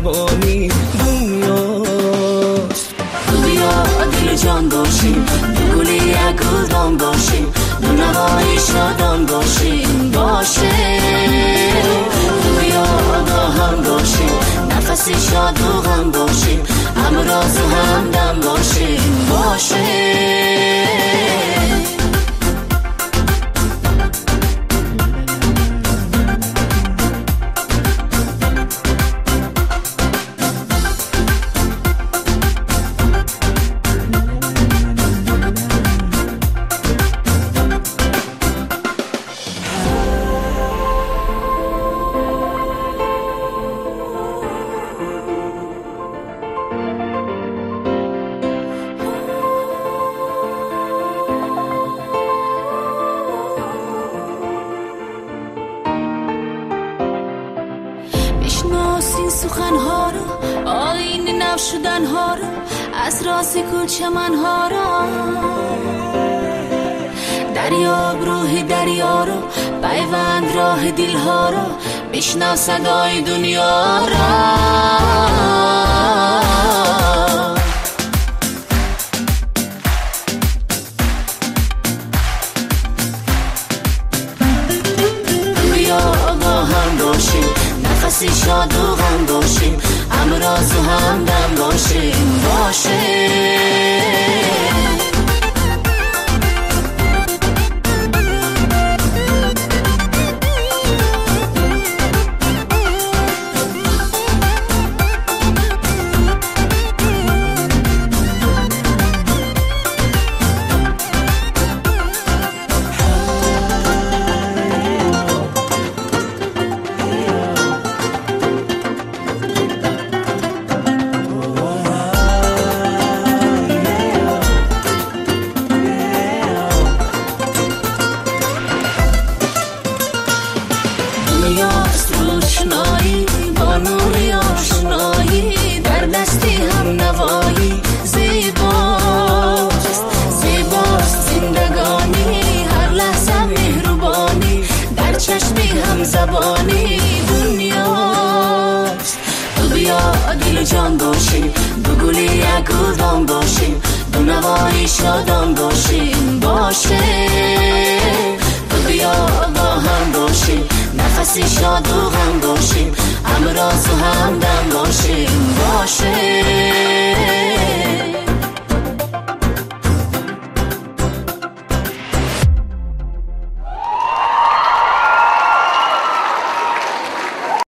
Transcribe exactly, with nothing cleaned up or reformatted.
مهربانی دنیاست. تو بیا دل جان باشیم، دو گل یک گلدان باشیم، دو نوای شادان باشیم باشه. تو بیا با هم باشیم، نفسی شاد و غم باشیم، همراز و همدم باشیم باشه. این سخنها رو، آیین نو شدنها رو، از راست گل چمنها رو، دریاب روح دریا رو، پیوند راه دلها رو، بشنو صدای دنیا رو. نفسی شاد و غم باشیم، همراز و همدم باشیم باشه. دنیاست روشنایی با نوری آشنایی، در دستی هم نوایی زیباست. زیباست زندگانی، هر لحظه مهربانی، در چشمی هم زبانی دنیاست. تو بیا دل جان باشیم، دو گل یک گلدان باشیم، دو نوای شادان باشیم باشه. تو بیا با هم باشیم، نفسی شاد و غم باشیم، همراز و همدم باشیم.